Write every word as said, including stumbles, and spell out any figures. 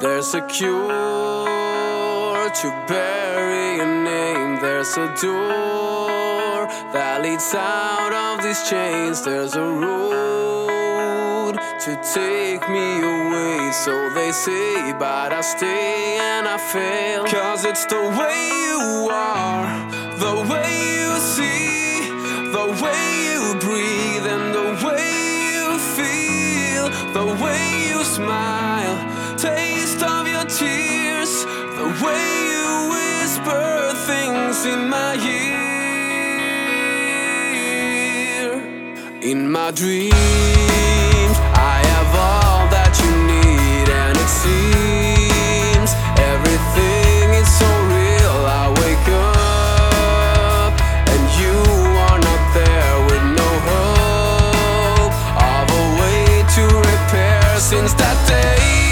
There's a cure to bury a name. There's a door that leads out of these chains. There's a road to take me away. So they say, but I stay and I fail. Cause it's the way you are, the way you see, the way you breathe, and the way you feel, the way you smile, taste of your tears, the way you whisper things in my ear. In my dreams, I have all that you need, and it seems everything is so real. I wake up and you are not there, with no hope of a way to repair. Since that day